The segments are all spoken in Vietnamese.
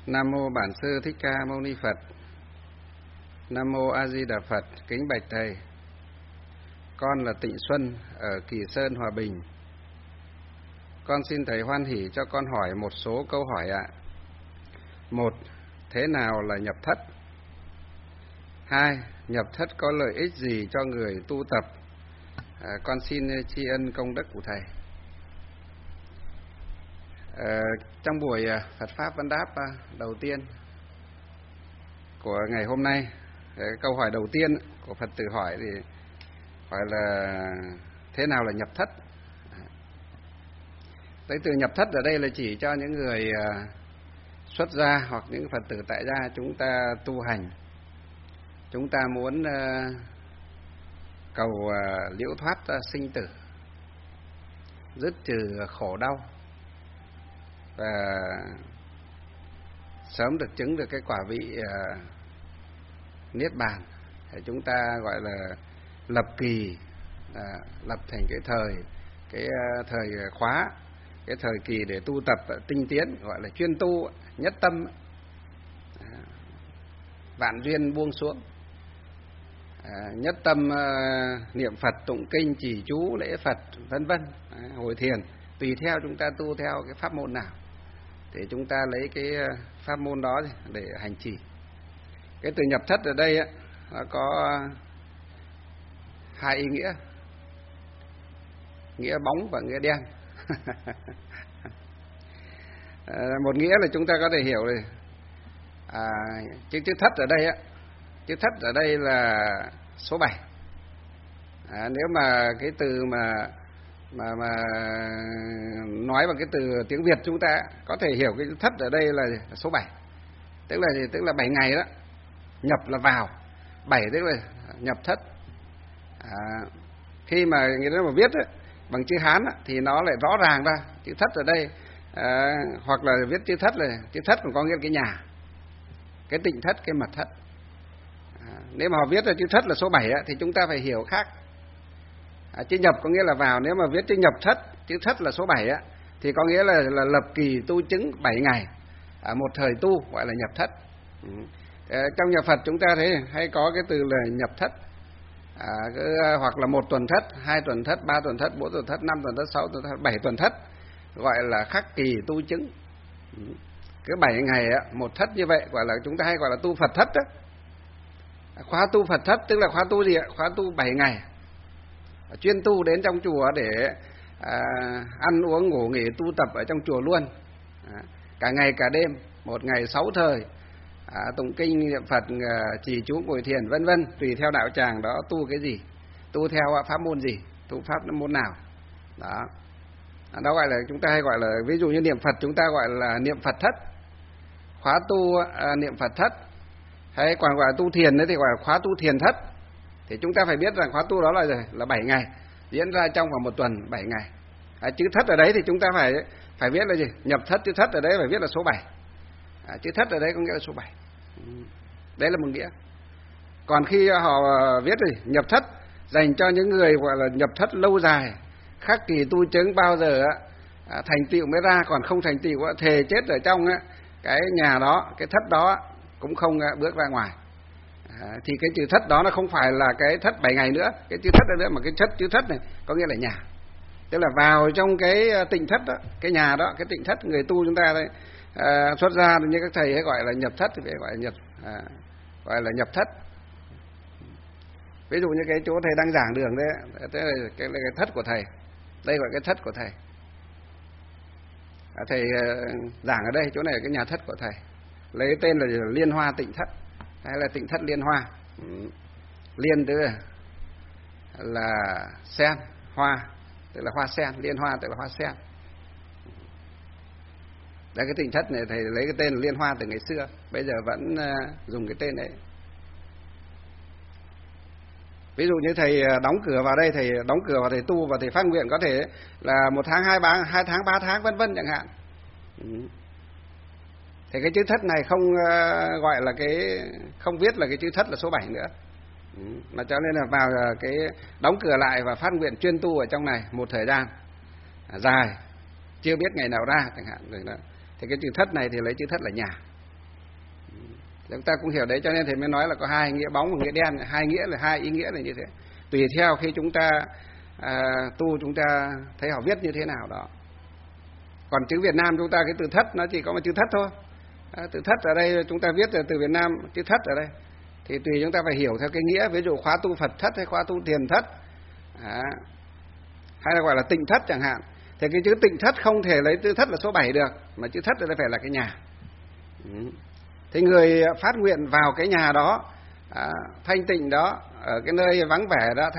Nam mô Bản Sư Thích Ca Mâu Ni Phật. Nam mô A Di Đà Phật. Kính bạch thầy, con là Tịnh Xuân ở Kỳ Sơn, Hòa Bình. Con xin thầy hoan hỷ cho con hỏi một số câu hỏi ạ. 1. Thế nào là nhập thất? 2. Nhập thất có lợi ích gì cho người tu tập? Con xin tri ân công đức của thầy. Trong buổi Phật Pháp Vấn Đáp đầu tiên của ngày hôm nay, câu hỏi đầu tiên của Phật tử hỏi thì hỏi là thế nào là nhập thất? Tới từ nhập thất ở đây là chỉ cho những người xuất gia hoặc những Phật tử tại gia chúng ta tu hành, chúng ta muốn cầu liễu thoát sinh tử, dứt trừ khổ đau và sớm được chứng được cái quả vị niết bàn. Thì chúng ta gọi là lập kỳ, lập thành cái thời khóa, cái thời kỳ để tu tập tinh tiến, gọi là chuyên tu, nhất tâm, vạn duyên buông xuống, nhất tâm niệm Phật, tụng kinh, trì chú, lễ Phật, vân vân, hồi thiền, tùy theo chúng ta tu theo cái pháp môn nào thì chúng ta lấy cái pháp môn đó để hành trì. Cái từ nhập thất ở đây nó có hai ý nghĩa, nghĩa bóng và nghĩa đen. Một nghĩa là chúng ta có thể hiểu rồi, chữ thất ở đây chữ thất ở đây là số 7. Nếu mà cái từ mà nói bằng cái từ tiếng Việt chúng ta có thể hiểu cái thất ở đây là số 7, tức là 7 ngày đó. Nhập là vào, 7 tức là nhập thất. Khi mà người ta mà viết bằng chữ Hán thì nó lại rõ ràng ra chữ thất ở đây, hoặc là viết chữ thất còn có nghĩa là cái nhà, cái tịnh thất, cái mật thất. Nếu mà họ viết ra chữ thất là số 7 thì chúng ta phải hiểu khác. Chữ nhập có nghĩa là vào. Nếu mà viết chữ nhập thất, chữ thất là số 7 thì có nghĩa là lập kỳ tu chứng 7 ngày, một thời tu gọi là nhập thất. Trong nhà Phật chúng ta thấy hay có cái từ là nhập thất, hoặc là 1 tuần thất, 2 tuần thất, 3 tuần thất, 4 tuần thất, 5 tuần thất, 6 tuần thất, 7 tuần thất, gọi là khắc kỳ tu chứng. Cứ 7 ngày một thất như vậy gọi là chúng ta hay gọi là tu Phật thất đó. Khóa tu Phật thất tức là khóa tu gì ạ? Khóa tu 7 ngày, chuyên tu đến trong chùa để ăn uống ngủ nghỉ tu tập ở trong chùa luôn, cả ngày cả đêm, một ngày 6 thời, tụng kinh niệm Phật, trì chú ngồi thiền vân vân, tùy theo đạo tràng đó tu cái gì, tu theo pháp môn gì, tu pháp môn nào đó. Đó gọi là chúng ta hay gọi là, ví dụ như niệm Phật chúng ta gọi là niệm Phật thất, khóa tu niệm Phật thất. Hay còn gọi là tu thiền thì gọi là khóa tu thiền thất. Thì chúng ta phải biết rằng khóa tu đó là 7 ngày, diễn ra trong vòng 1 tuần 7 ngày. Chữ thất ở đấy thì chúng ta phải viết là gì? Nhập thất, chữ thất ở đấy phải viết là số 7. Chữ thất ở đấy có nghĩa là số 7. Đấy là một nghĩa. Còn khi họ viết thì nhập thất dành cho những người gọi là nhập thất lâu dài, khắc kỳ tu chứng bao giờ thành tựu mới ra, còn không thành tựu thề chết ở trong cái nhà đó, cái thất đó cũng không bước ra ngoài. Thì cái chữ thất đó nó không phải là cái thất 7 ngày nữa, cái chữ thất đó nữa, mà cái chữ thất này có nghĩa là nhà, tức là vào trong cái tịnh thất đó, cái nhà đó, cái tịnh thất. Người tu chúng ta đây xuất gia như các thầy hay gọi là nhập thất thì phải gọi là nhập thất. Ví dụ như cái chỗ thầy đang giảng đường đấy, thế là cái thất của thầy, đây gọi cái thất của thầy. Thầy giảng ở đây, chỗ này là cái nhà thất của thầy, lấy tên là Liên Hoa Tịnh Thất hay là Tịnh Thất Liên Hoa. Liên tức là sen, hoa tức là hoa sen, liên hoa tức là hoa sen. Đây cái tịnh thất này thầy lấy cái tên là Liên Hoa từ ngày xưa, bây giờ vẫn dùng cái tên đấy. Ví dụ như thầy đóng cửa vào đây, thầy đóng cửa vào thầy tu và thầy phát nguyện có thể là 1 tháng, 2 tháng, 3 tháng vân vân chẳng hạn. Thì cái chữ thất này không gọi là không viết là cái chữ thất là số 7 nữa. Mà cho nên là vào cái đóng cửa lại và phát nguyện chuyên tu ở trong này một thời gian dài, chưa biết ngày nào ra chẳng hạn rồi đó. Thì cái chữ thất này thì lấy chữ thất là nhà. Chúng ta cũng hiểu đấy, cho nên thầy mới nói là có hai nghĩa bóng và nghĩa đen, hai nghĩa là hai ý nghĩa là như thế. Tùy theo khi chúng ta tu, chúng ta thấy họ viết như thế nào đó. Còn chữ Việt Nam chúng ta cái từ thất nó chỉ có một chữ thất thôi. Từ thất ở đây chúng ta viết là từ Việt Nam chữ thất ở đây. Thì tùy chúng ta phải hiểu theo cái nghĩa, ví dụ khóa tu Phật thất hay khóa tu Thiền thất, hay là gọi là tịnh thất chẳng hạn. Thì cái chữ tịnh thất không thể lấy chữ thất là số 7 được, mà chữ thất ở đây phải là cái nhà. Thì người phát nguyện vào cái nhà đó, thanh tịnh đó, ở cái nơi vắng vẻ đó,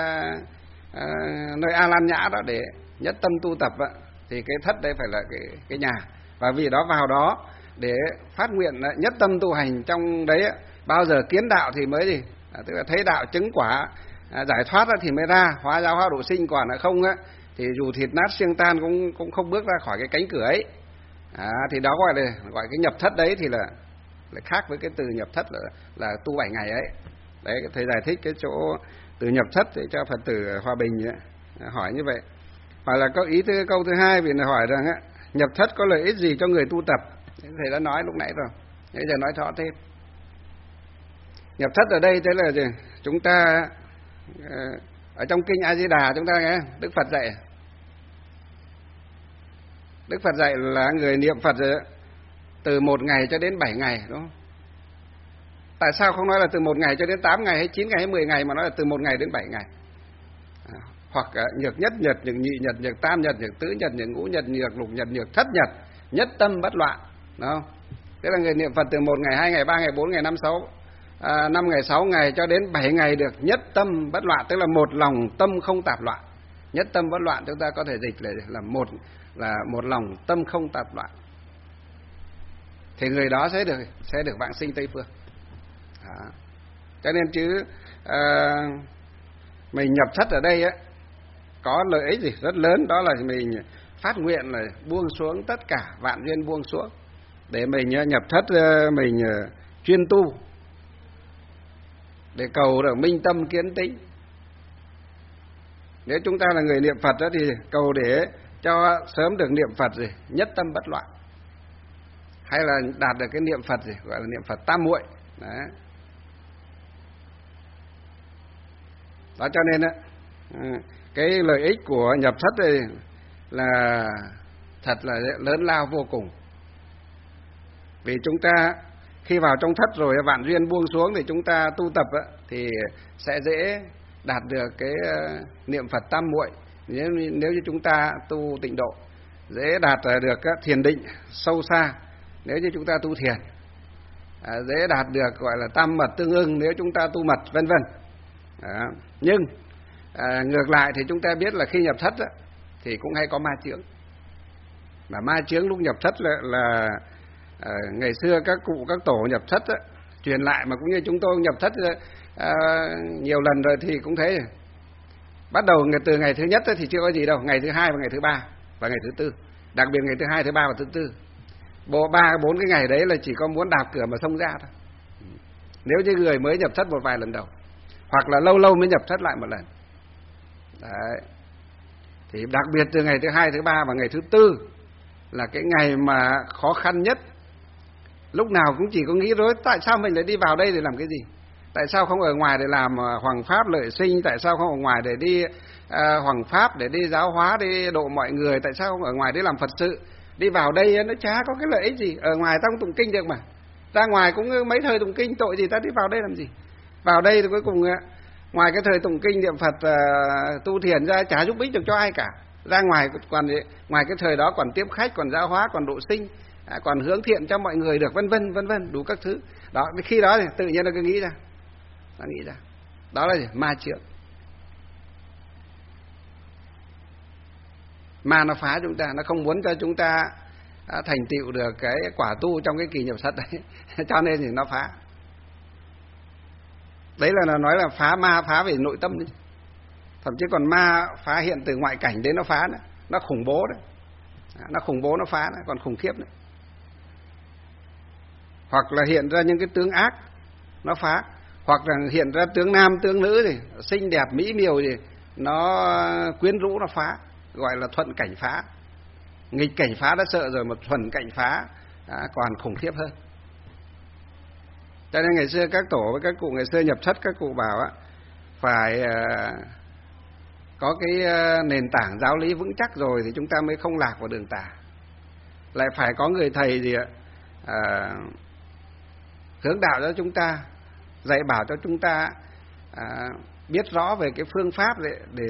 nơi A Lan Nhã đó để nhất tâm tu tập đó, thì cái thất đây phải là cái nhà. Và vì đó vào đó để phát nguyện nhất tâm tu hành trong đấy, bao giờ kiến đạo thì mới gì, tức là thấy đạo chứng quả, giải thoát ra thì mới ra, hóa giáo hóa độ sinh, còn là không á thì dù thịt nát xương tan cũng không bước ra khỏi cái cánh cửa ấy. Thì đó gọi cái nhập thất đấy thì là khác với cái từ nhập thất là tu 7 ngày ấy. Đấy, thầy giải thích cái chỗ từ nhập thất để cho Phật tử Hòa Bình ấy, hỏi như vậy. Hoặc là câu thứ hai vì là hỏi rằng nhập thất có lợi ích gì cho người tu tập. Thầy đã nói lúc nãy rồi, bây giờ nói rõ thêm. Nhập thất ở đây thế là gì? Chúng ta ở trong kinh A Di Đà chúng ta nghe Đức Phật dạy. Đức Phật dạy là người niệm Phật từ 1 ngày cho đến 7 ngày, đúng không? Tại sao không nói là từ 1 ngày cho đến 8 ngày hay 9 ngày hay 10 ngày mà nói là từ 1 ngày đến 7 ngày? Hoặc nhược nhất nhật, nhược nhị nhật, nhược tam nhật, nhược tứ nhật, nhược ngũ nhật, nhược lục nhật, nhược thất nhật, nhất tâm bất loạn, đúng không? Thế là người niệm Phật từ 1 ngày, 2 ngày, 3 ngày, 4 ngày, 5 ngày, 6 ngày cho đến 7 ngày được nhất tâm bất loạn, tức là một lòng tâm không tạp loạn. Nhất tâm bất loạn chúng ta có thể dịch là một lòng tâm không tạp loạn. Thì người đó sẽ được vãng sinh Tây phương. Đó. Cho nên mình nhập thất ở đây có lợi ích gì rất lớn, đó là mình phát nguyện là buông xuống tất cả vạn duyên, buông xuống để mình nhập thất, mình chuyên tu để cầu được minh tâm kiến tĩnh. Nếu chúng ta là người niệm Phật đó thì cầu để cho sớm được niệm Phật gì nhất tâm bất loạn, hay là đạt được cái niệm Phật gì gọi là niệm Phật tam muội. Đó cho nên cái lợi ích của nhập thất đây là thật là lớn lao vô cùng. Vì chúng ta khi vào trong thất rồi vạn duyên buông xuống thì chúng ta tu tập thì sẽ dễ đạt được cái niệm Phật tam muội. Nếu như chúng ta tu tịnh độ, dễ đạt được các thiền định sâu xa nếu như chúng ta tu thiền, dễ đạt được gọi là tam mật tương ưng nếu chúng ta tu mật, vân vân. Nhưng ngược lại thì chúng ta biết là khi nhập thất thì cũng hay có ma chướng. Mà ma chướng lúc nhập thất là ngày xưa các cụ các tổ nhập thất truyền lại, mà cũng như chúng tôi nhập thất nhiều lần rồi thì cũng thấy. Bắt đầu từ ngày thứ nhất thì chưa có gì đâu, ngày thứ hai và ngày thứ ba và ngày thứ tư, đặc biệt ngày thứ hai, thứ ba và thứ tư, 3-4 cái ngày đấy là chỉ có muốn đạp cửa mà xông ra thôi. Nếu như người mới nhập thất một vài lần đầu, hoặc là lâu lâu mới nhập thất lại một lần. Đấy. Thì đặc biệt từ ngày thứ hai, thứ ba và ngày thứ tư là cái ngày mà khó khăn nhất. Lúc nào cũng chỉ có nghĩ rối, tại sao mình lại đi vào đây để làm cái gì? Tại sao không ở ngoài để làm hoằng pháp lợi sinh? Tại sao không ở ngoài để đi hoằng pháp, để đi giáo hóa, đi độ mọi người? Tại sao không ở ngoài để làm Phật sự? Đi vào đây nó chả có cái lợi ích gì. Ở ngoài ta không tụng kinh được mà. Ra ngoài cũng mấy thời tụng kinh, tội gì ta đi vào đây làm gì? Vào đây thì cuối cùng ngoài cái thời tụng kinh niệm Phật tu thiền ra chả giúp ích được cho ai cả. Ra ngoài còn ngoài cái thời đó còn tiếp khách, còn giáo hóa, còn độ sinh, còn hướng thiện cho mọi người được, vân vân, đủ các thứ. Đó, khi đó thì tự nhiên nó cứ nghĩ ra. Đó là gì? Ma chướng. Ma nó phá chúng ta, nó không muốn cho chúng ta thành tựu được cái quả tu trong cái kỳ nhập thất đấy. Cho nên thì nó phá. Đấy là nó nói là phá ma, phá về nội tâm đấy. Thậm chí còn ma phá hiện từ ngoại cảnh đến nó phá nữa. Nó khủng bố đấy. Nó khủng bố nó phá nữa, còn khủng khiếp nữa. Hoặc là hiện ra những cái tướng ác nó phá, hoặc là hiện ra tướng nam tướng nữ thì xinh đẹp mỹ miều thì nó quyến rũ nó phá, gọi là thuận cảnh phá. Nghịch cảnh phá đã sợ rồi, mà thuận cảnh phá còn khủng khiếp hơn. Cho nên ngày xưa các tổ với các cụ ngày xưa nhập thất, các cụ bảo á, phải có cái nền tảng giáo lý vững chắc rồi thì chúng ta mới không lạc vào đường tà. Lại phải có người thầy gì ạ, hướng đạo cho chúng ta, dạy bảo cho chúng ta biết rõ về cái phương pháp để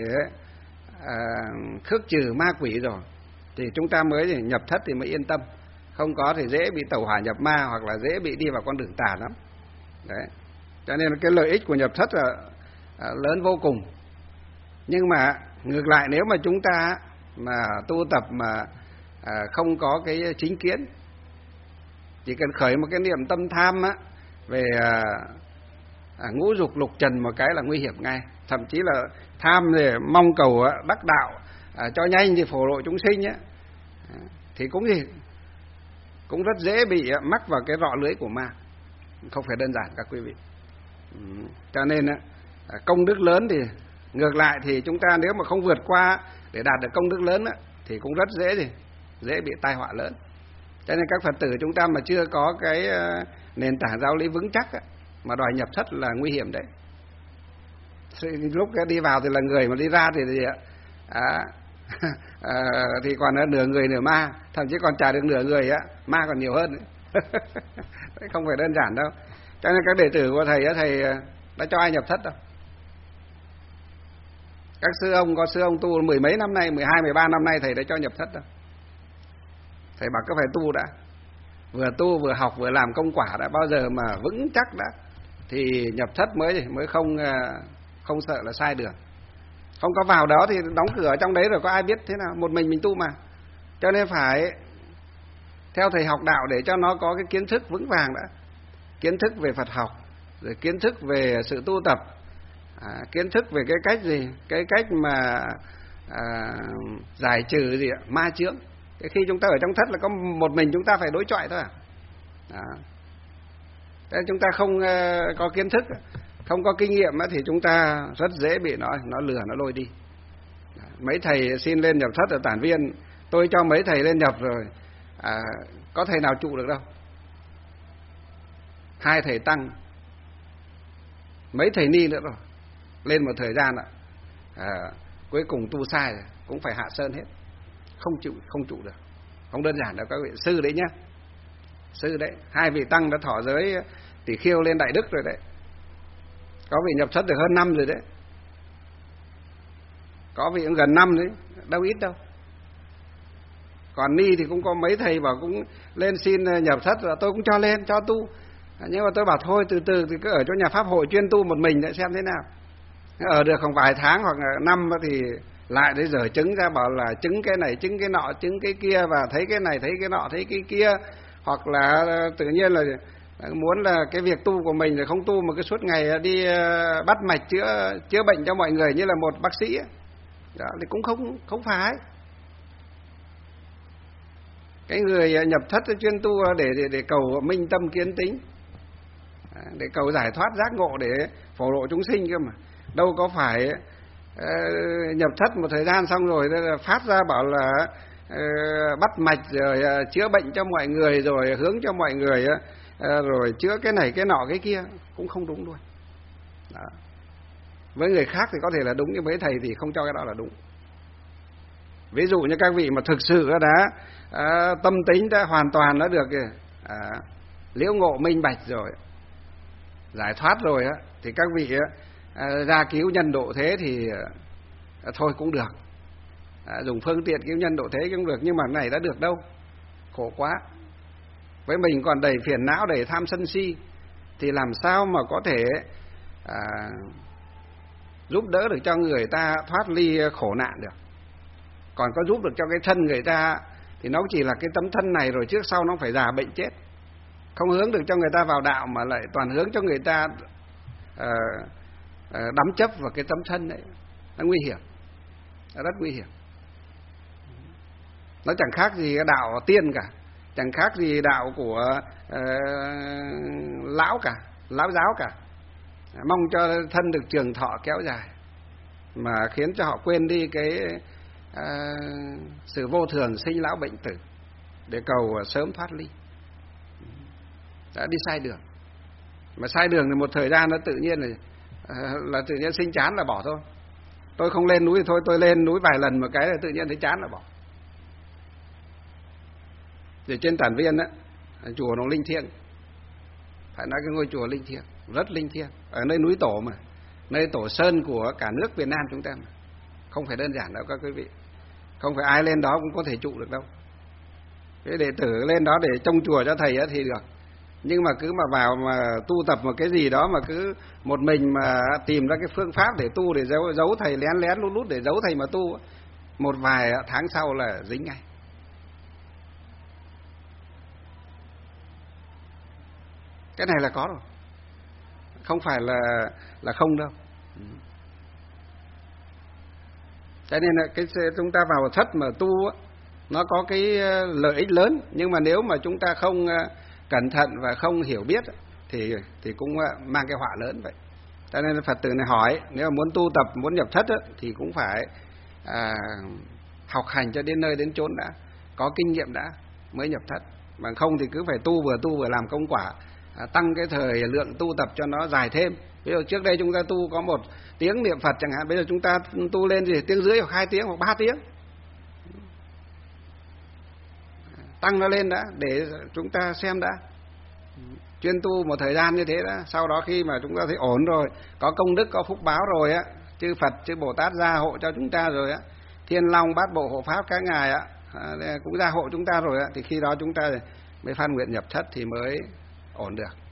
khước trừ ma quỷ rồi thì chúng ta mới nhập thất thì mới yên tâm. Không có thì dễ bị tẩu hỏa nhập ma, hoặc là dễ bị đi vào con đường tà lắm. Đấy. Cho nên cái lợi ích của nhập thất là lớn vô cùng. Nhưng mà ngược lại, nếu mà chúng ta mà tu tập mà không có cái chính kiến, chỉ cần khởi một cái niệm tâm tham á, về ngũ dục lục trần một cái là nguy hiểm ngay. Thậm chí là tham để mong cầu đắc đạo cho nhanh thì phổ lộ chúng sinh á, thì cũng rất dễ bị mắc vào cái rọ lưới của ma. Không phải đơn giản các quý vị. Cho nên công đức lớn thì ngược lại thì chúng ta nếu mà không vượt qua để đạt được công đức lớn thì cũng rất dễ bị tai họa lớn. Cho nên các Phật tử chúng ta mà chưa có cái nền tảng giáo lý vững chắc mà đòi nhập thất là nguy hiểm đấy. Lúc đi vào thì là người, mà đi ra thì gì ạ? Thì còn nửa người nửa ma, thậm chí còn trả được nửa người á, ma còn nhiều hơn. Không phải đơn giản đâu. Cho nên các đệ tử của thầy đã cho ai nhập thất đâu. Các sư ông, có sư ông tu mười mấy năm nay, 12, 13 năm nay thầy đã cho nhập thất đâu. Thầy bảo cứ phải tu đã, vừa tu vừa học vừa làm công quả đã, bao giờ mà vững chắc đã thì nhập thất mới không sợ là sai đường. Không có vào đó thì đóng cửa ở trong đấy rồi có ai biết thế nào, một mình tu mà. Cho nên phải theo thầy học đạo để cho nó có cái kiến thức vững vàng đã. Kiến thức về Phật học, rồi kiến thức về sự tu tập, kiến thức về cái cách gì, cái cách mà giải trừ gì ạ, ma chướng. Cái khi chúng ta ở trong thất là có một mình chúng ta phải đối chọi thôi Thế chúng ta không có kiến thức, không có kinh nghiệm thì chúng ta rất dễ bị nó lừa, nó lôi đi. Mấy thầy xin lên nhập thất ở Tản Viên, tôi cho mấy thầy lên nhập rồi, có thầy nào trụ được đâu. 2 thầy tăng, mấy thầy ni nữa rồi, lên một thời gian cuối cùng tu sai rồi, cũng phải hạ sơn hết, không trụ được. Không đơn giản đâu các vị. Sư đấy nhá, sư đấy, 2 vị tăng đã thọ giới Tỷ Khiêu lên Đại Đức rồi đấy, có vị nhập thất được hơn năm rồi đấy, có vị cũng gần năm đấy, đâu ít đâu. Còn ni thì cũng có mấy thầy bảo cũng lên xin nhập thất rồi, tôi cũng cho lên, cho tu. Nhưng mà tôi bảo thôi từ từ thì cứ ở chỗ nhà pháp hội chuyên tu một mình để xem thế nào. Ở được không vài tháng hoặc là năm thì lại đấy dở chứng ra, bảo là chứng cái này, chứng cái nọ, chứng cái kia, và thấy cái này, thấy cái nọ, thấy cái kia. Hoặc là tự nhiên là muốn là cái việc tu của mình là không tu mà cứ suốt ngày đi bắt mạch chữa bệnh cho mọi người như là một bác sĩ. Đó, thì cũng không phải. Cái người nhập thất chuyên tu để cầu minh tâm kiến tính, để cầu giải thoát giác ngộ, để phổ lộ chúng sinh cơ mà. Đâu có phải nhập thất một thời gian xong rồi phát ra bảo là bắt mạch rồi chữa bệnh cho mọi người, rồi hướng cho mọi người, rồi chữa cái này cái nọ cái kia, cũng không đúng luôn. Đó. Với người khác thì có thể là đúng, nhưng với thầy thì không cho cái đó là đúng. Ví dụ như các vị mà thực sự đã tâm tính đã hoàn toàn đã được liễu ngộ minh bạch rồi, giải thoát rồi thì các vị ra cứu nhân độ thế thì thôi cũng được, dùng phương tiện cứu nhân độ thế cũng được. Nhưng mà này đã được đâu, khổ quá. Với mình còn đầy phiền não, đầy tham sân si thì làm sao mà có thể giúp đỡ được cho người ta thoát ly khổ nạn được. Còn có giúp được cho cái thân người ta thì nó chỉ là cái tấm thân này, rồi trước sau nó phải già bệnh chết. Không hướng được cho người ta vào đạo mà lại toàn hướng cho người ta đắm chấp vào cái tấm thân đấy. Nó nguy hiểm, nó rất nguy hiểm. Nó chẳng khác gì cái đạo tiên cả, chẳng khác gì đạo của lão cả, lão giáo cả. Mong cho thân được trường thọ kéo dài, mà khiến cho họ quên đi cái sự vô thường sinh lão bệnh tử, để cầu sớm thoát ly. Đã đi sai đường. Mà sai đường thì một thời gian nó tự nhiên là tự nhiên sinh chán là bỏ thôi. Tôi không lên núi thì thôi, tôi lên núi vài lần một cái là tự nhiên thấy chán là bỏ. Thì trên Tản Viên á, chùa nó linh thiêng, phải nói cái ngôi chùa linh thiêng, rất linh thiêng, ở nơi núi tổ mà, nơi tổ sơn của cả nước Việt Nam chúng ta mà. Không phải đơn giản đâu các quý vị, không phải ai lên đó cũng có thể trụ được đâu. Cái đệ tử lên đó để trông chùa cho thầy thì được, nhưng mà cứ mà vào mà tu tập một cái gì đó mà cứ một mình mà tìm ra cái phương pháp để tu, để giấu thầy, lén lén lút lút để giấu thầy mà tu, một vài tháng sau là dính ngay. Cái này là có rồi, không phải là không đâu. Cho nên là chúng ta vào thất mà tu á, nó có cái lợi ích lớn, nhưng mà nếu mà chúng ta không cẩn thận và không hiểu biết thì cũng mang cái họa lớn vậy. Cho nên Phật tử này hỏi, nếu mà muốn tu tập, muốn nhập thất thì cũng phải học hành cho đến nơi đến chốn đã, có kinh nghiệm đã mới nhập thất. Bằng không thì cứ phải tu vừa làm công quả, tăng cái thời lượng tu tập cho nó dài thêm. Ví dụ trước đây chúng ta tu có 1 tiếng niệm Phật chẳng hạn, bây giờ chúng ta tu lên thì 1,5 tiếng hoặc 2 tiếng hoặc 3 tiếng. Tăng nó lên đã để chúng ta xem đã. Chuyên tu một thời gian như thế đã, sau đó khi mà chúng ta thấy ổn rồi, có công đức, có phúc báo rồi á, chư Phật, chư Bồ Tát gia hộ cho chúng ta rồi á, Thiên Long, Bát Bộ hộ pháp các ngài cũng gia hộ chúng ta rồi á, thì khi đó chúng ta mới phát nguyện nhập thất thì mới ổn được.